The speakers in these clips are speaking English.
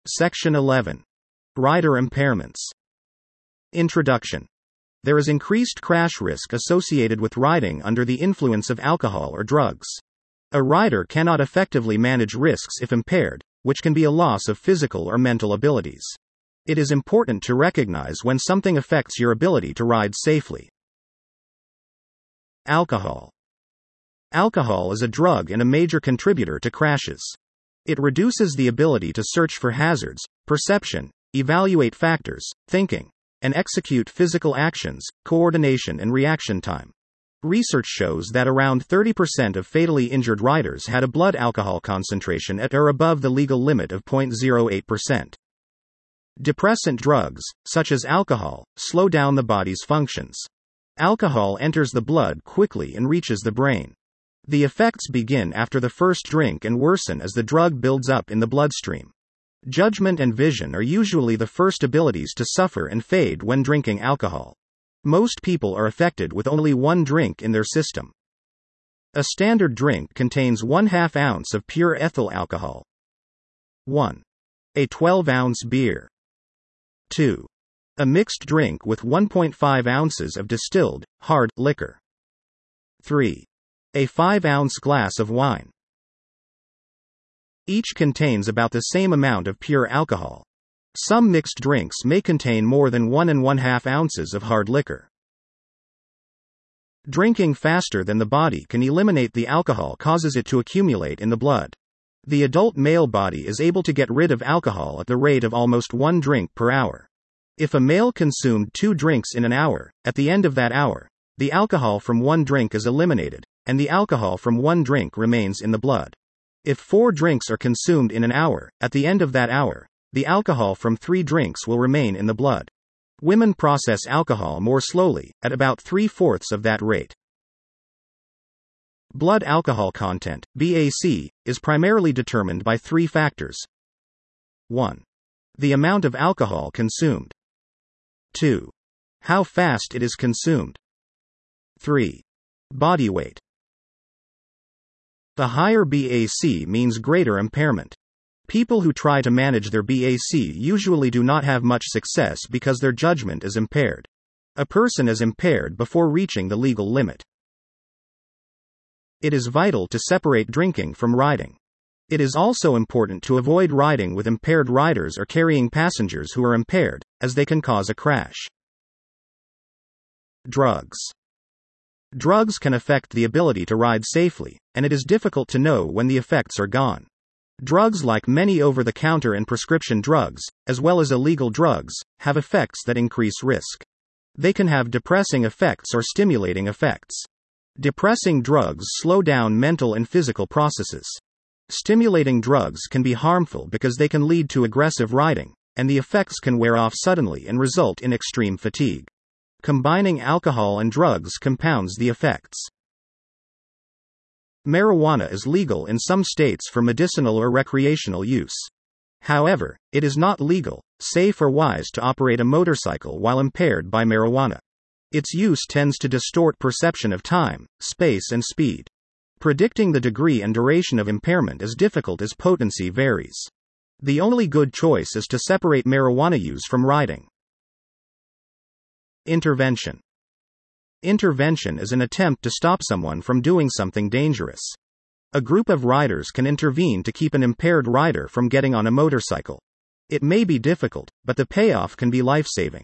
Section 11. Rider impairments. Introduction. There is increased crash risk associated with riding under the influence of alcohol or drugs. A rider cannot effectively manage risks if impaired, which can be a loss of physical or mental abilities. It is important to recognize when something affects your ability to ride safely. Alcohol. Alcohol is a drug and a major contributor to crashes. It reduces the ability to search for hazards, perception, evaluate factors, thinking, and execute physical actions, coordination and reaction time. Research shows that around 30% of fatally injured riders had a blood alcohol concentration at or above the legal limit of 0.08%. Depressant drugs, such as alcohol, slow down the body's functions. Alcohol enters the blood quickly and reaches the brain. The effects begin after the first drink and worsen as the drug builds up in the bloodstream. Judgment and vision are usually the first abilities to suffer and fade when drinking alcohol. Most people are affected with only one drink in their system. A standard drink contains 1/2 ounce of pure ethyl alcohol. 1. A 12-ounce beer. 2. A mixed drink with 1.5 ounces of distilled, hard, liquor. 3. A 5-ounce glass of wine. Each contains about the same amount of pure alcohol. Some mixed drinks may contain more than 1 1/2 ounces of hard liquor. Drinking faster than the body can eliminate the alcohol causes it to accumulate in the blood. The adult male body is able to get rid of alcohol at the rate of almost 1 drink per hour. If a male consumed 2 drinks in an hour, at the end of that hour, the alcohol from 1 drink is eliminated, and the alcohol from 1 drink remains in the blood. If 4 drinks are consumed in an hour, at the end of that hour, the alcohol from 3 drinks will remain in the blood. Women process alcohol more slowly, at about 3/4 of that rate. Blood alcohol content, BAC, is primarily determined by 3 factors. 1. The amount of alcohol consumed. 2. How fast it is consumed. 3. Body weight. The higher BAC means greater impairment. People who try to manage their BAC usually do not have much success because their judgment is impaired. A person is impaired before reaching the legal limit. It is vital to separate drinking from riding. It is also important to avoid riding with impaired riders or carrying passengers who are impaired, as they can cause a crash. Drugs. Drugs can affect the ability to ride safely, and it is difficult to know when the effects are gone. Drugs, like many over-the-counter and prescription drugs, as well as illegal drugs, have effects that increase risk. They can have depressing effects or stimulating effects. Depressing drugs slow down mental and physical processes. Stimulating drugs can be harmful because they can lead to aggressive riding, and the effects can wear off suddenly and result in extreme fatigue. Combining alcohol and drugs compounds the effects. Marijuana is legal in some states for medicinal or recreational use. However, it is not legal, safe or wise to operate a motorcycle while impaired by marijuana. Its use tends to distort perception of time, space and speed. Predicting the degree and duration of impairment is difficult as potency varies. The only good choice is to separate marijuana use from riding. Intervention. Intervention is an attempt to stop someone from doing something dangerous. A group of riders can intervene to keep an impaired rider from getting on a motorcycle. It may be difficult, but the payoff can be life-saving.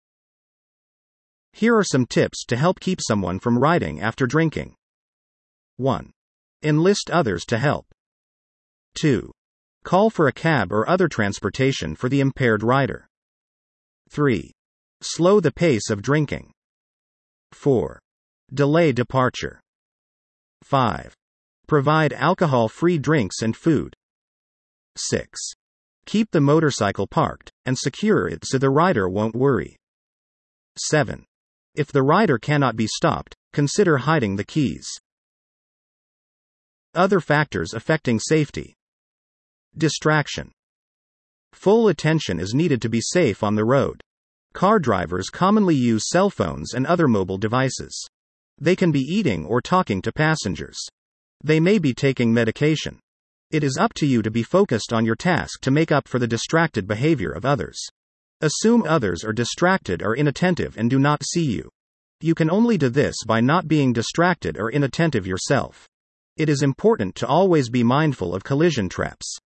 Here are some tips to help keep someone from riding after drinking. 1. Enlist others to help. 2. Call for a cab or other transportation for the impaired rider. 3. Slow the pace of drinking. 4. Delay departure. 5. Provide alcohol-free drinks and food. 6. Keep the motorcycle parked, and secure it so the rider won't worry. 7. If the rider cannot be stopped, consider hiding the keys. Other factors affecting safety. Distraction. Full attention is needed to be safe on the road. Car drivers commonly use cell phones and other mobile devices. They can be eating or talking to passengers. They may be taking medication. It is up to you to be focused on your task to make up for the distracted behavior of others. Assume others are distracted or inattentive and do not see you. You can only do this by not being distracted or inattentive yourself. It is important to always be mindful of collision traps.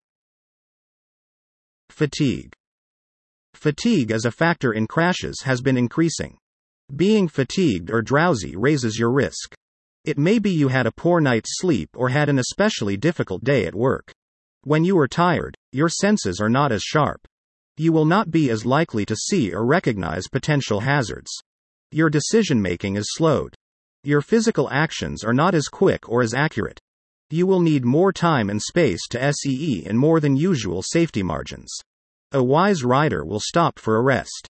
Fatigue. Fatigue as a factor in crashes has been increasing. Being fatigued or drowsy raises your risk. It may be you had a poor night's sleep or had an especially difficult day at work. When you are tired, your senses are not as sharp. You will not be as likely to see or recognize potential hazards. Your decision-making is slowed. Your physical actions are not as quick or as accurate. You will need more time and space to see and more than usual safety margins. A wise rider will stop for a rest.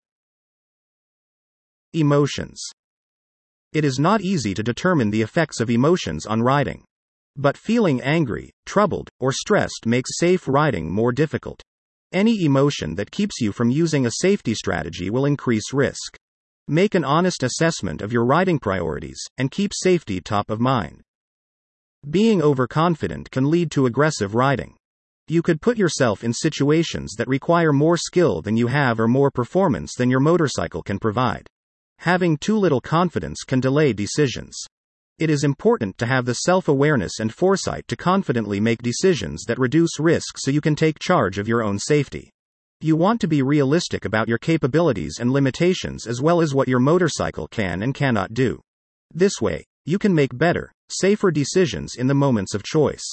Emotions. It is not easy to determine the effects of emotions on riding. But feeling angry, troubled, or stressed makes safe riding more difficult. Any emotion that keeps you from using a safety strategy will increase risk. Make an honest assessment of your riding priorities, and keep safety top of mind. Being overconfident can lead to aggressive riding. You could put yourself in situations that require more skill than you have or more performance than your motorcycle can provide. Having too little confidence can delay decisions. It is important to have the self-awareness and foresight to confidently make decisions that reduce risk so you can take charge of your own safety. You want to be realistic about your capabilities and limitations as well as what your motorcycle can and cannot do. This way, you can make better, safer decisions in the moments of choice.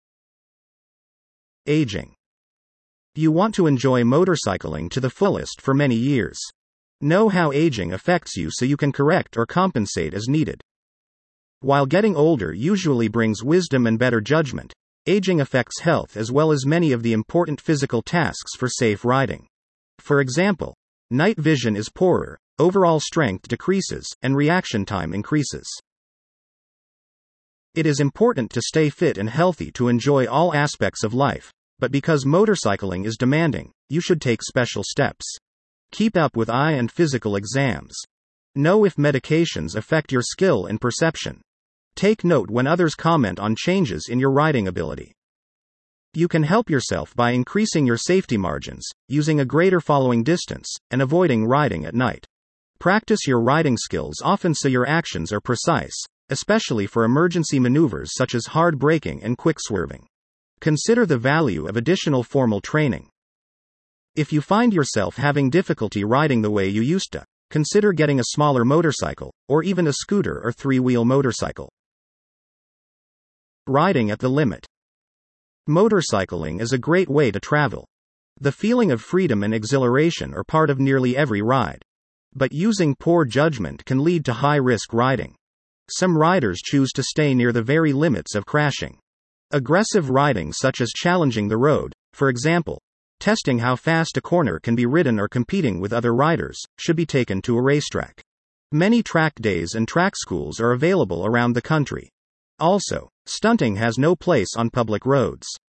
Aging. You want to enjoy motorcycling to the fullest for many years. Know how aging affects you so you can correct or compensate as needed. While getting older usually brings wisdom and better judgment, aging affects health as well as many of the important physical tasks for safe riding. For example, night vision is poorer, overall strength decreases, and reaction time increases. It is important to stay fit and healthy to enjoy all aspects of life, but because motorcycling is demanding, you should take special steps. Keep up with eye and physical exams. Know if medications affect your skill and perception. Take note when others comment on changes in your riding ability. You can help yourself by increasing your safety margins, using a greater following distance, and avoiding riding at night. Practice your riding skills often so your actions are precise, especially for emergency maneuvers such as hard braking and quick swerving. Consider the value of additional formal training. If you find yourself having difficulty riding the way you used to, consider getting a smaller motorcycle, or even a scooter or three-wheel motorcycle. Riding at the limit. Motorcycling is a great way to travel. The feeling of freedom and exhilaration are part of nearly every ride. But using poor judgment can lead to high-risk riding. Some riders choose to stay near the very limits of crashing. Aggressive riding such as challenging the road, for example, testing how fast a corner can be ridden or competing with other riders, should be taken to a racetrack. Many track days and track schools are available around the country. Also, stunting has no place on public roads.